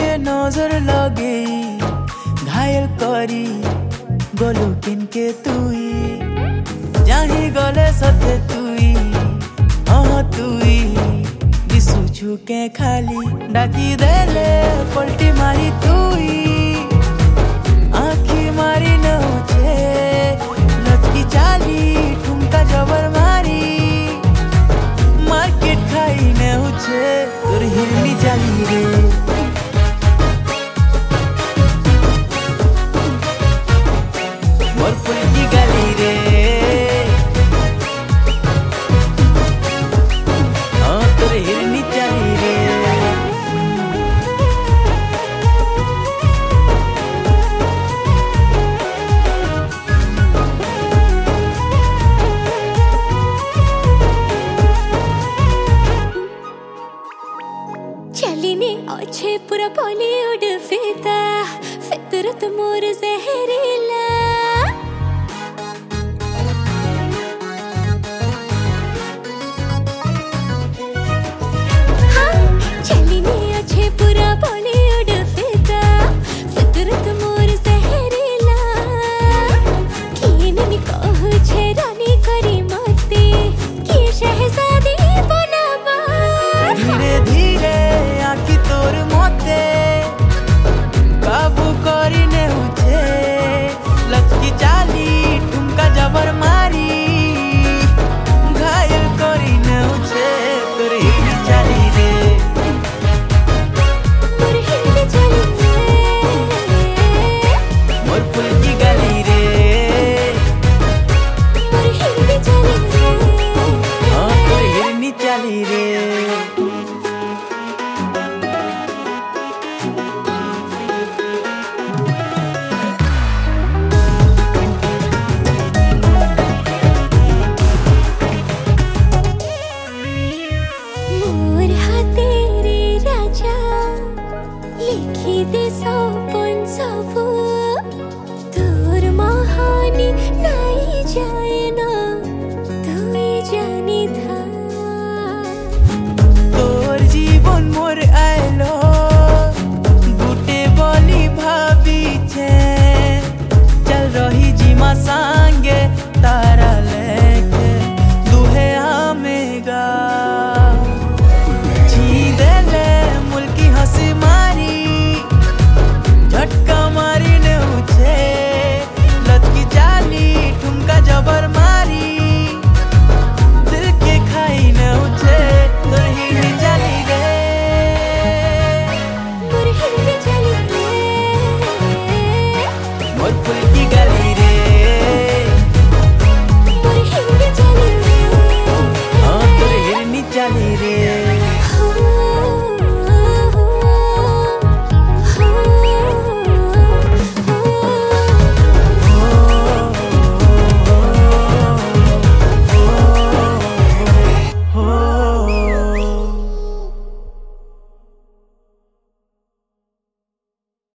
के नजर लगे घायल करी गलु किनके तुई जाही गले सते तुई तुई दिसु छुके खाली डाकी देले पलटी मारी तुई आखी मारी नौचे लटकी चाली ठुमका जबर मारी मार्केट खाई नौचे तोर हिरनी चाली रे मोर फुलकी गली रे तोर हिरनी चाली रे चलिने अच्छे पूरा बॉलीवुड फिदा फितरत मोर जहरीला हाँ चलिने अच्छे पूरा बॉलीवुड फिदा फितरत मोर जहरीला किन कहो छे रानी करी मते कि शहजादी बनाबा धीरे धीरे आखी तोर मते काबू करी ने उछे लचकी चाली ठुमका जबर मारी घायल करी ने उछे तोर हिरनी चाली रे मोर हिरनी चाली रे मोर फुलकी गली रे मोर हिरनी चाली रे तोर हिरनी चाली रे मोर हाथे रे राजा लिखी दे सौ